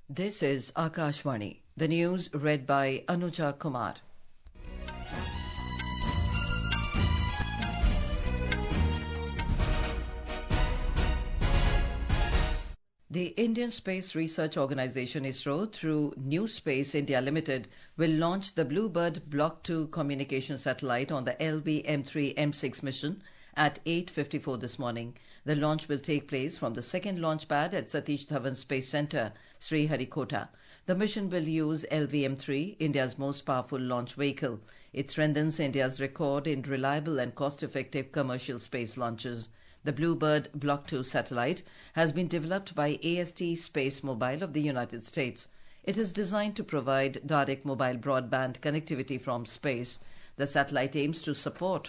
This is Akashvani. The news read by Anuja Kumar. The Indian Space Research Organisation ISRO, through New Space India Limited, will launch the Bluebird Block 2 communication satellite on the LB-M3-M6 mission at 8:54 this morning. The launch will take place from the second launch pad at Satish Dhawan Space Centre, Sriharikota. The mission will use LV-M3, India's most powerful launch vehicle. It strengthens India's record in reliable and cost-effective commercial space launches. The Bluebird Block 2 satellite has been developed by AST Space Mobile of the United States. It is designed to provide direct mobile broadband connectivity from space. The satellite aims to support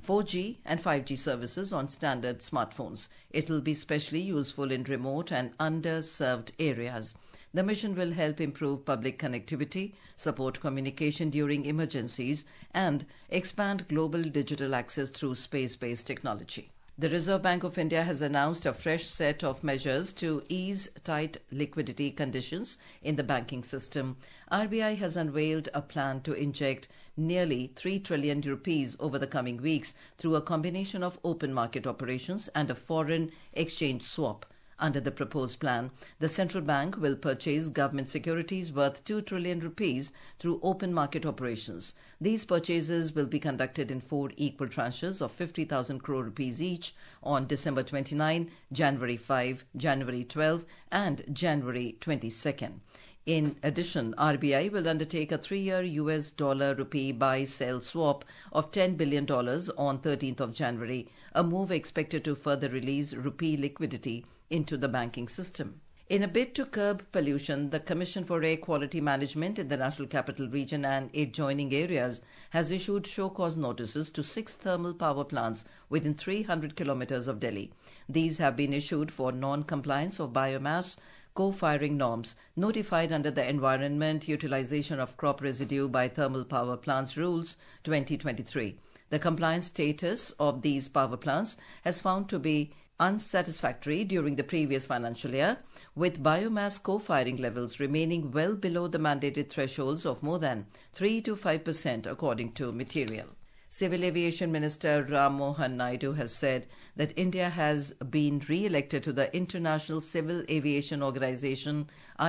4G and 5G services on standard smartphones. It will be especially useful in remote and underserved areas. The mission will help improve public connectivity, support communication during emergencies, and expand global digital access through space-based technology. The Reserve Bank of India has announced a fresh set of measures to ease tight liquidity conditions in the banking system. RBI has unveiled a plan to inject nearly 3 trillion rupees over the coming weeks through a combination of open market operations and a foreign exchange swap. Under the proposed plan, the central bank will purchase government securities worth 2 trillion rupees through open market operations. These purchases will be conducted in 4 equal tranches of 50,000 crore rupees each on December 29, January 5, January 12, and January 22nd. In addition, RBI will undertake a 3-year US dollar-rupee buy-sell swap of $10 billion on 13th of January, a move expected to further release rupee liquidity into the banking system. In a bid to curb pollution, the Commission for Air Quality Management in the National Capital Region and adjoining areas has issued show-cause notices to 6 thermal power plants within 300 kilometers of Delhi. These have been issued for non-compliance of biomass co-firing norms, notified under the Environment Utilization of Crop Residue by Thermal Power Plants Rules 2023. The compliance status of these power plants has found to be unsatisfactory during the previous financial year, with biomass co-firing levels remaining well below the mandated thresholds of more than 3 to 5% according to Material. Civil Aviation Minister Ram Mohan Naidu has said that India has been re-elected to the International Civil Aviation Organization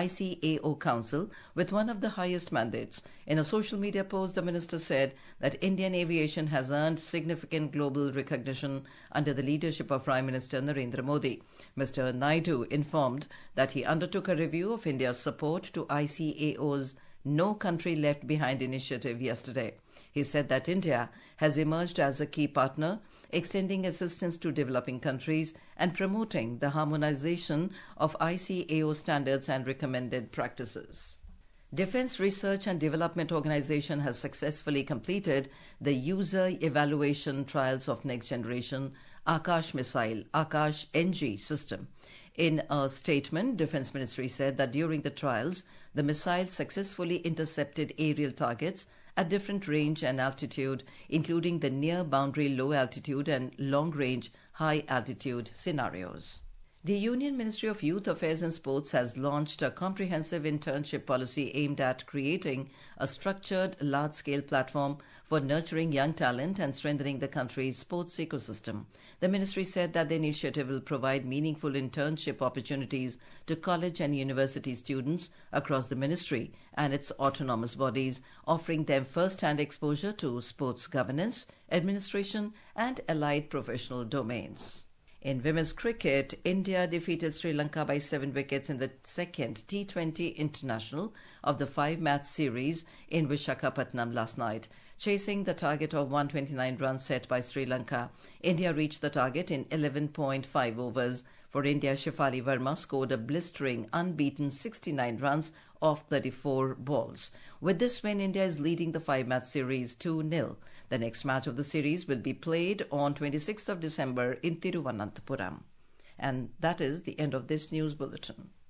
ICAO Council with one of the highest mandates. In a social media post, the minister said that Indian aviation has earned significant global recognition under the leadership of Prime Minister Narendra Modi. Mr. Naidu informed that he undertook a review of India's support to ICAO's No Country Left Behind initiative yesterday. He said that India has emerged as a key partner, extending assistance to developing countries and promoting the harmonization of ICAO standards and recommended practices. Defense Research and Development Organization has successfully completed the user evaluation trials of next generation Akash missile, Akash NG system. In a statement, Defense Ministry said that during the trials, the missile successfully intercepted aerial targets at different range and altitude, including the near-boundary low-altitude and long-range high-altitude scenarios. The Union Ministry of Youth Affairs and Sports has launched a comprehensive internship policy aimed at creating a structured, large-scale platform for nurturing young talent and strengthening the country's sports ecosystem. The ministry said that the initiative will provide meaningful internship opportunities to college and university students across the ministry and its autonomous bodies, offering them first-hand exposure to sports governance, administration, and allied professional domains. In women's cricket, India defeated Sri Lanka by 7 wickets in the second T20 International of the 5-match series in Visakhapatnam last night. Chasing the target of 129 runs set by Sri Lanka, India reached the target in 11.5 overs. For India, Shefali Verma scored a blistering, unbeaten 69 runs off 34 balls. With this win, India is leading the 5-match series 2-0. The next match of the series will be played on 26th of December in Thiruvananthapuram. And that is the end of this news bulletin.